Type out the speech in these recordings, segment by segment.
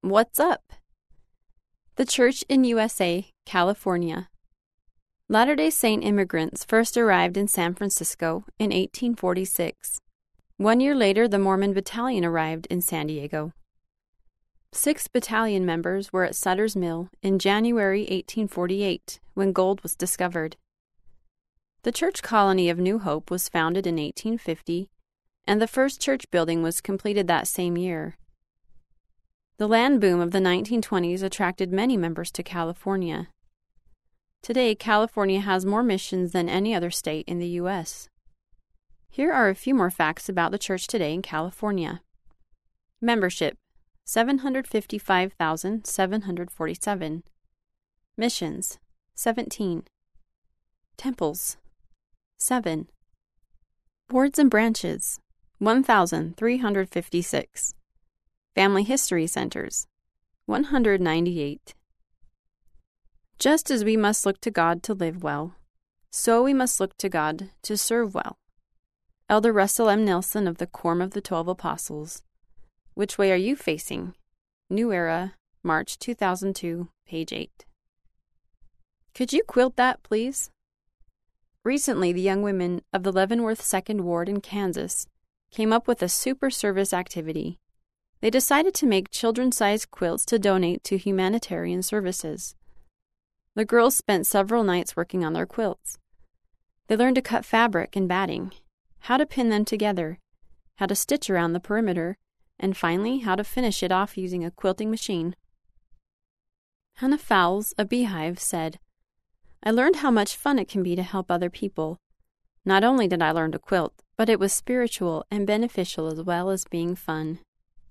What's up? The Church in USA, California. Latter-day Saint immigrants first arrived in San Francisco in 1846. 1 year later, the Mormon Battalion arrived in San Diego. 6 battalion members were at Sutter's Mill in January 1848 when gold was discovered. The church colony of New Hope was founded in 1850, and the first church building was completed that same year. The land boom of the 1920s attracted many members to California. Today, California has more missions than any other state in the U.S. Here are a few more facts about the church today in California. Membership, 755,747. Missions, 17. Temples, 7. Boards and branches, 1,356. Family History Centers, 198. Just as we must look to God to live well, so we must look to God to serve well. Elder Russell M. Nelson of the Quorum of the 12 Apostles. Which way are you facing? New Era, March 2002, page 8. Could you quilt that, please? Recently, the young women of the Leavenworth 2nd Ward in Kansas came up with a super service activity. They decided to make children-sized quilts to donate to humanitarian services. The girls spent several nights working on their quilts. They learned to cut fabric and batting, how to pin them together, how to stitch around the perimeter, and finally how to finish it off using a quilting machine. Hannah Fowles, a beehive, said, "I learned how much fun it can be to help other people. Not only did I learn to quilt, but it was spiritual and beneficial as well as being fun."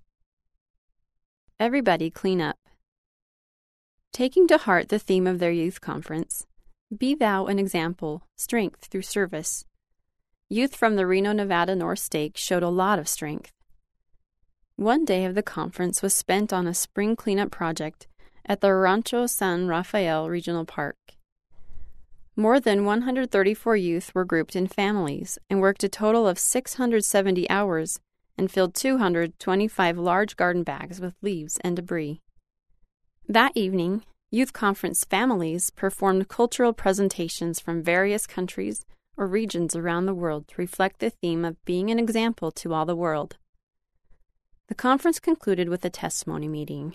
Everybody clean up. Taking to heart the theme of their youth conference, Be Thou an Example, Strength Through Service. Youth from the Reno, Nevada North Stake showed a lot of strength. One day of the conference was spent on a spring cleanup project at the Rancho San Rafael Regional Park. More than 134 youth were grouped in families and worked a total of 670 hours and filled 225 large garden bags with leaves and debris. That evening, youth conference families performed cultural presentations from various countries or regions around the world to reflect the theme of being an example to all the world. The conference concluded with a testimony meeting.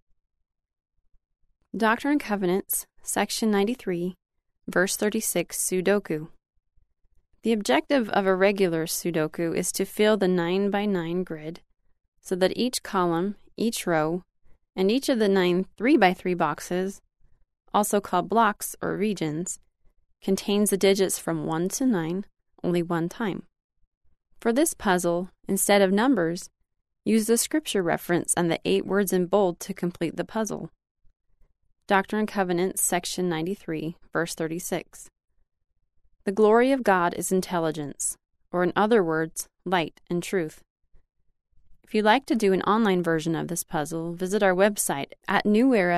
Doctrine and Covenants, Section 93, Verse 36, Sudoku. The objective of a regular Sudoku is to fill the 9x9 grid so that each column, each row, and each of the 9 3x3 boxes, also called blocks or regions, contains the digits from 1 to 9 only one time. For this puzzle, instead of numbers, use the scripture reference and the 8 words in bold to complete the puzzle. Doctrine and Covenants, Section 93, Verse 36. The glory of God is intelligence, or in other words, light and truth. If you'd like to do an online version of this puzzle, visit our website at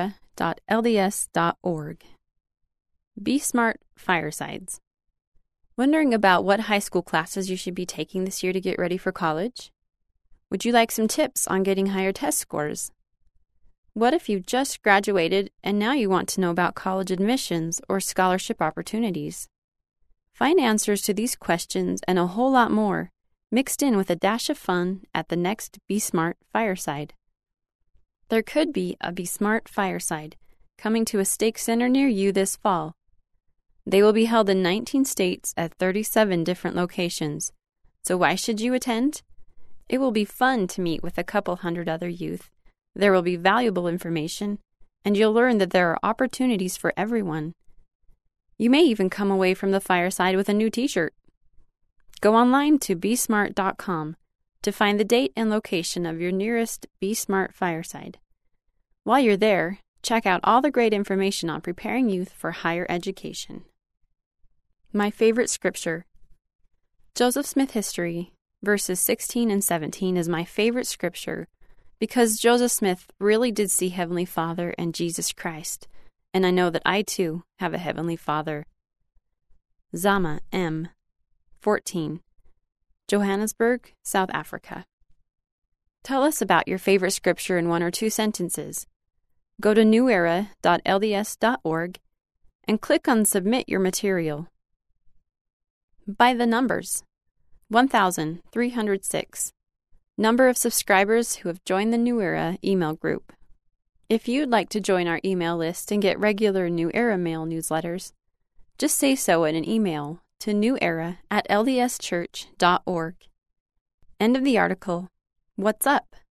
newera.lds.org. Be Smart Firesides. Wondering about what high school classes you should be taking this year to get ready for college? Would you like some tips on getting higher test scores? What if you just graduated and now you want to know about college admissions or scholarship opportunities? Find answers to these questions and a whole lot more, mixed in with a dash of fun at the next Be Smart Fireside. There could be a Be Smart Fireside coming to a stake center near you this fall. They will be held in 19 states at 37 different locations. So why should you attend? It will be fun to meet with a couple hundred other youth. There will be valuable information, and you'll learn that there are opportunities for everyone. You may even come away from the fireside with a new t-shirt. Go online to besmart.com to find the date and location of your nearest Be Smart Fireside. While you're there, check out all the great information on preparing youth for higher education. My favorite scripture. Joseph Smith History, verses 16 and 17 is my favorite scripture because Joseph Smith really did see Heavenly Father and Jesus Christ, and I know that I too have a Heavenly Father. Zama M. 14. Johannesburg, South Africa. Tell us about your favorite scripture in 1 or 2 sentences. Go to newera.lds.org and click on Submit Your Material. By the numbers: 1,306. Number of subscribers who have joined the New Era email group. If you'd like to join our email list and get regular New Era mail newsletters, just say so in an email to newera@ldschurch.org. End of the article. What's up?